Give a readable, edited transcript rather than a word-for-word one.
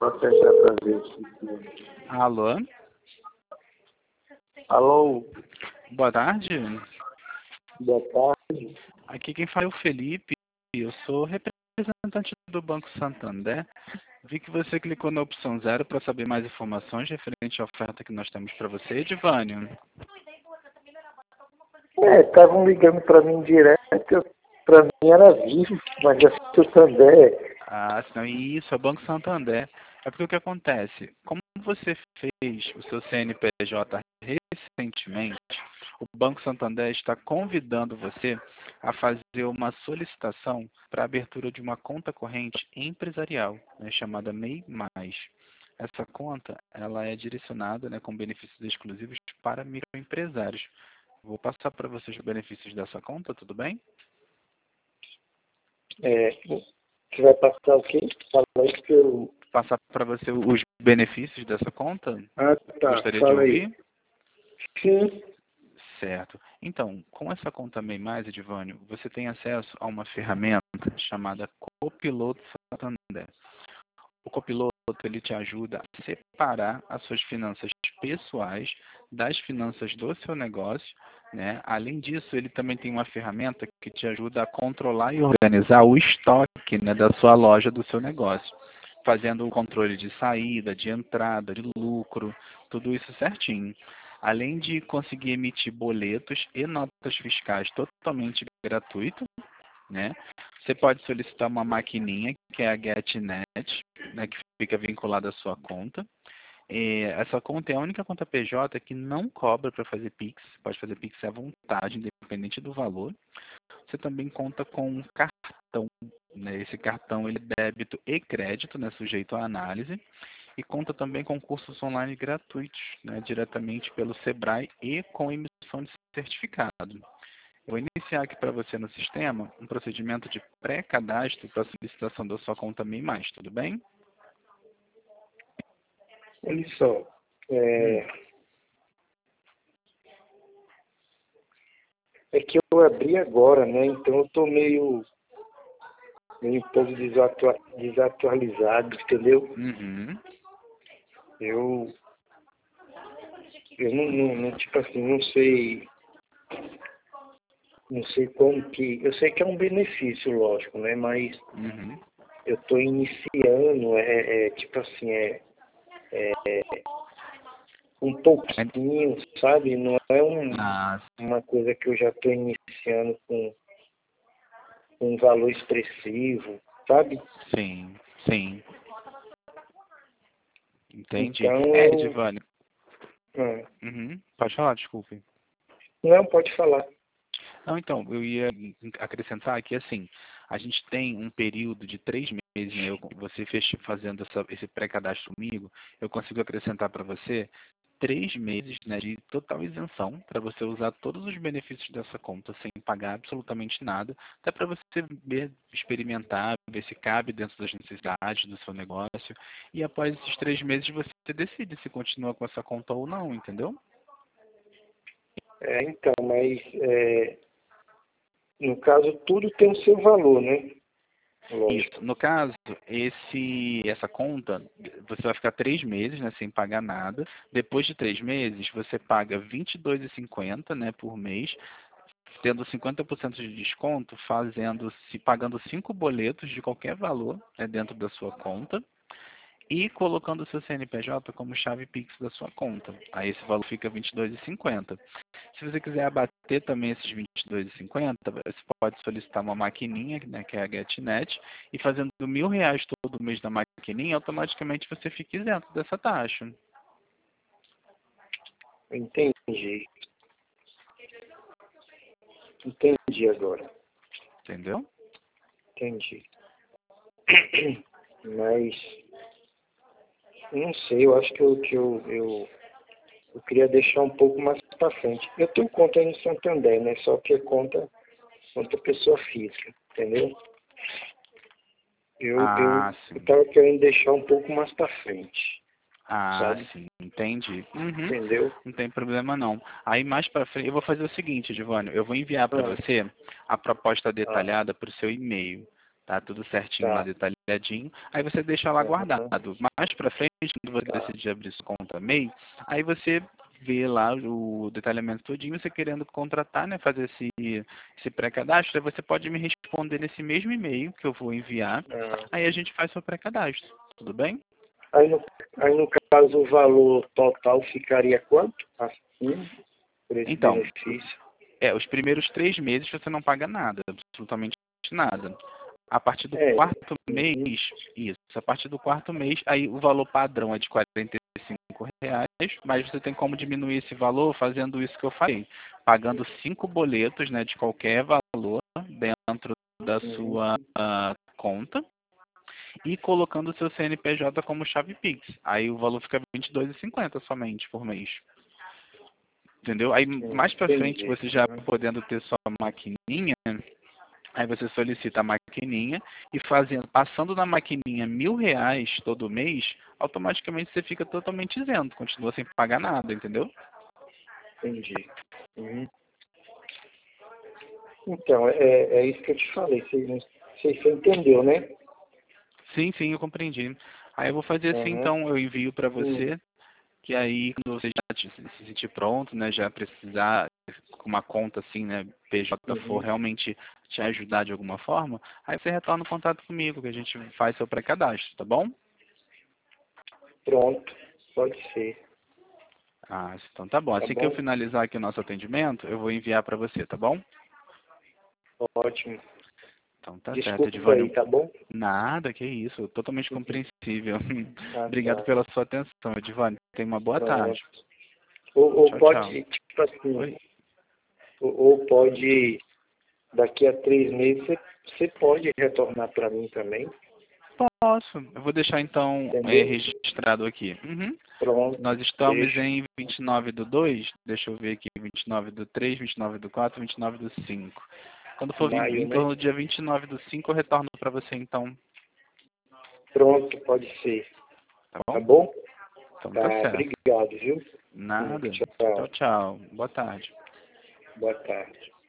Vou tentar trazer aqui. Alô? Alô, Boa tarde. boa tarde. Aqui quem fala é o Felipe. Eu sou representante do Banco Santander. Vi que você clicou na opção 0 para saber mais informações referente à oferta que nós temos para você, Edvânio. Estavam ligando para mim direto, para mim era vivo, mas é Santander. Ah, não, isso, é o Banco Santander. É porque o que acontece? Como você fez o seu CNPJ recentemente, o Banco Santander está convidando você a fazer uma solicitação para a abertura de uma conta corrente empresarial, né, chamada MEI+. Essa conta, ela é direcionada, né, com benefícios exclusivos para microempresários. Vou passar para vocês os benefícios dessa conta, tudo bem? Você vai passar o quê? Fala aí que eu... Passar para você os benefícios dessa conta? Ah, tá, Gostaria de fala ouvir? aí. Sim. Certo. Então, com essa conta MEI+, Edvânio, você tem acesso a uma ferramenta chamada Copiloto Santander. O Copiloto, ele te ajuda a separar as suas finanças pessoais das finanças do seu negócio, né? Além disso, ele também tem uma ferramenta que te ajuda a controlar e organizar o estoque, né, da sua loja, do seu negócio, fazendo o controle de saída, de entrada, de lucro, tudo isso certinho. Além de conseguir emitir boletos e notas fiscais totalmente gratuito, né? Você pode solicitar uma maquininha, que é a GetNet, né, que fica vinculada à sua conta. Essa conta é a única conta PJ que não cobra para fazer Pix. Pode fazer Pix à vontade, independente do valor. Você também conta com um cartão, né? Esse cartão ele é débito e crédito, né, sujeito à análise. E conta também com cursos online gratuitos, né, diretamente pelo Sebrae e com emissão de certificado. Eu vou iniciar aqui para você no sistema um procedimento de pré-cadastro para a solicitação da sua conta MEI+, tudo bem? Olha só. É que eu abri agora, né? Então eu tô meio um pouco desatualizado, entendeu? Uhum. Eu não, tipo assim, não sei como que, eu sei que é um benefício, lógico, né? Mas Uhum. eu tô iniciando, tipo assim, um pouquinho, sabe? Não é Ah, uma coisa que eu já tô iniciando com um valor expressivo, sabe? sim, sim. Entendi. Então eu, Edvânio. ah, Uhum. Pode falar, desculpe. não pode falar. Não, então, eu ia acrescentar que, assim, a gente tem um período de 3 meses, né? Você fazendo esse pré-cadastro comigo, eu consigo acrescentar para você 3 meses, né, de total isenção para você usar todos os benefícios dessa conta sem pagar absolutamente nada, até para você ver, experimentar, ver se cabe dentro das necessidades do seu negócio. E após esses 3 meses você decide se continua com essa conta ou não, entendeu? Então, mas no caso tudo tem o seu valor, né? Isso. Lógico. No caso, essa conta, você vai ficar 3 meses, né, sem pagar nada. Depois de 3 meses, você paga R$ 22,50, né, por mês, tendo 50% de desconto, pagando 5 boletos de qualquer valor, né, dentro da sua conta e colocando o seu CNPJ como chave Pix da sua conta. Aí esse valor fica R$ 22,50. Se você quiser abater também esses R$ 22,50, você pode solicitar uma maquininha, né, que é a GetNet, e fazendo R$ 1.000 todo mês na maquininha, automaticamente você fica isento dessa taxa. Entendi. Entendi agora. Entendeu? Entendi. Mas não sei, eu acho que eu queria deixar um pouco mais para frente. Eu tenho conta aí no Santander, né? Só que é conta pessoa física, entendeu? Ah, Eu sim. tava querendo deixar um pouco mais para frente, Ah, sabe? sim, entendi. Uhum. Entendeu? Não tem problema não. Aí mais pra frente, eu vou fazer o seguinte, Giovanni, eu vou enviar para Ah, você a proposta ah, detalhada para o seu e-mail, Tá tudo certinho lá, Tá. detalhadinho. Aí você deixa lá Aham. guardado. Mais pra frente, quando você Tá. decidir abrir sua conta MEI, aí você vê lá o detalhamento todinho, você querendo contratar, né, fazer esse pré-cadastro, aí você pode me responder nesse mesmo e-mail que eu vou enviar. Ah. Aí a gente faz seu pré-cadastro. Tudo bem? Aí, no caso, o valor total ficaria quanto? Assim, por esse Então, benefício. os primeiros 3 meses você não paga nada, absolutamente nada. A partir do É. quarto mês, Uhum. isso, a partir do quarto mês, aí o valor padrão é de R$ 45, mas você tem como diminuir esse valor fazendo isso que eu falei, pagando 5 boletos, né, de qualquer valor dentro da Uhum. sua conta e colocando o seu CNPJ como chave Pix. Aí o valor fica R$ 22,50 somente por mês. Entendeu? Aí mais pra frente, Entendi. você já Uhum. podendo ter sua maquininha, aí você solicita a maquininha e passando na maquininha R$ 1.000 todo mês, automaticamente você fica totalmente isento, continua sem pagar nada, entendeu? Entendi. Uhum. Então, é isso que eu te falei. Você entendeu, né? Sim, sim, eu compreendi. Aí eu vou fazer assim, Uhum. então, eu envio para Hum. você, que aí quando você já se sentir pronto, né, já precisar com uma conta assim, né, PJ for Uhum. realmente te ajudar de alguma forma, aí você retorna o contato comigo, que a gente faz seu pré-cadastro, tá bom? Pronto. Pode ser. Ah, então tá bom. Tá Assim que eu bom? finalizar aqui o nosso atendimento, eu vou enviar para você, tá bom? Ótimo. Então tá certo, Desculpa aí, Edivânio. tá bom? Nada, que isso, totalmente Uhum. compreensível. Ah, Obrigado tá. pela sua atenção, Edivânio. Tenha uma boa tarde. Pronto. Ou Tchau, tchau. pode, tipo assim, Oi? ou pode, daqui a 3 meses, você pode retornar para mim também, Posso. Eu vou deixar então entendeu? registrado aqui. Uhum. Pronto, Nós estamos deixa. em 29/2. Deixa eu ver aqui, 29/3, 29/4, 29/5. Quando for Maio, em né? torno do dia 29/5, eu retorno para você então, Pronto, pode ser. tá Tá bom? bom? Então tá Tá, certo. obrigado, viu? Nada. Tchau, Tchau. tchau. Boa tarde. Boa tarde.